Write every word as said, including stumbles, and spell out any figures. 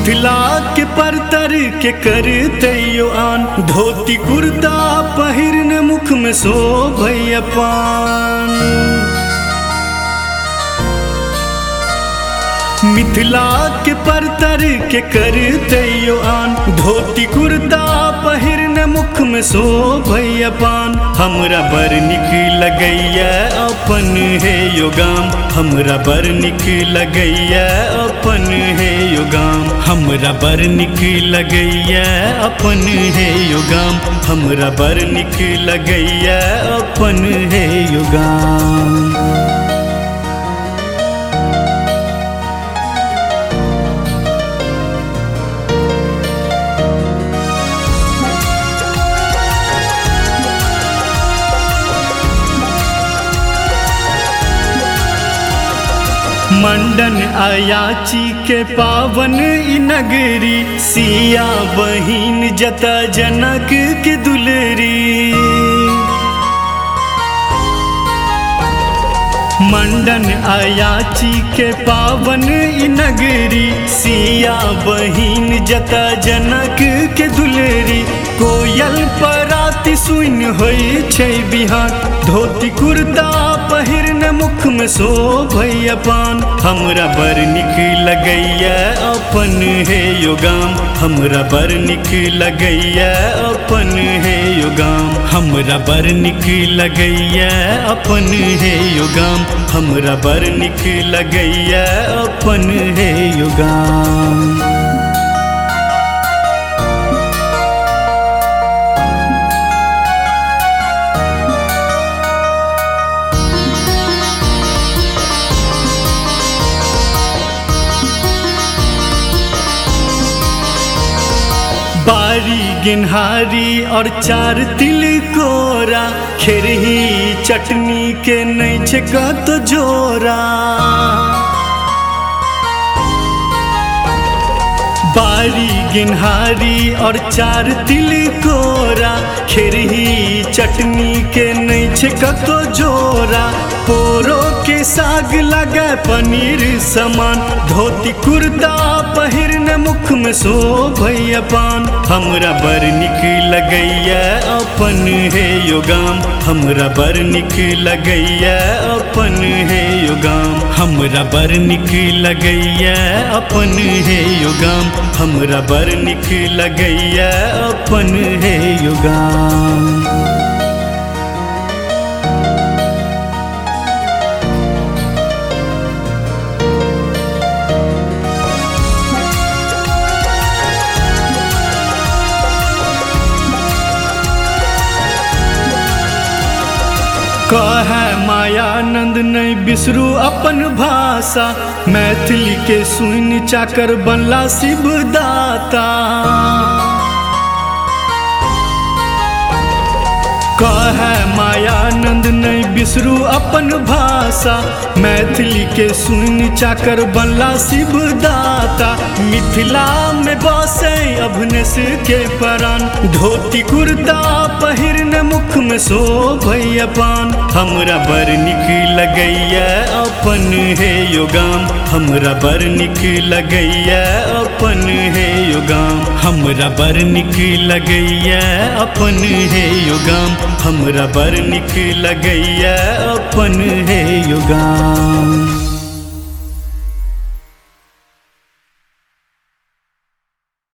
मिथिला के परतर के करते यो आन, धोती कुर्ता पहिरन मुख में शोभय पान। मिथिला के परतर के करते यो आन, धोती कुर्ता पहिरन मुख में शोभय पान। हमरा बर निक लगैया अपन है यो गाम, हमरा बर निक लगैया अपन है यो गाम। हमरा बर निक लगैया अपन है यो गाम, हमरा बर निक लगैया अपन है यो गाम। मंडन अयाची के पावन ई नगरी, सिया बहिन जता जनक के दुलरी। मंडन अयाची के पावन ई नगरी, सिया बहिन जता जनक के दुलरी। कोयल पराती सुन होई छै बिहान, धोती कुर्ता पहिरन मुख में शोभय पान। हमरा बर निक लगैया अपन है यो गाम, हमरा बर निक लगैया अपन है यो गाम। हमरा बर निक लगैया अपन है यो गाम, हमरा बर निक लगैया अपन है यो गाम। बारी गिनहारी और चार तिलकोरा, खेरही चटनी के नहीं छे कतो जोरा। बारी गिनहारी और चार तिलकोरा, खेरही चटनी के नहीं छे कतो जोरा। पोरो के साग लगे पनीर समान, धोती कुर्ता पहिरन मुख में शोभय पान। हमरा बर निक लगैया अपन है यो गाम, हमरा बर निक लगैया अपन है यो गाम। हमरा बर निक लगैया अपन है यो गाम, हमरा बर निक लगैया अपन है यो गाम। कहे मायानंद नहीं बिसरू अपन भाषा, मैथिली के सुन चाकर बनला शिवदाता। कहे मायानंद नहीं बिसरू अपन भाषा, मैथिली के सुन चाकर बनला शिवदाता। मिथिला में बसे अभनेस के प्राण, धोती कुर्ता पहिरन मुख में शोभय पान। हमरा बर निक लगैया अपन है यो गाम, हमरा बर निक लगैया अपन है यो गाम। हमरा बर निक लगैया अपन है यो गाम, हमरा बर निक लगैया अपन है यो गाम।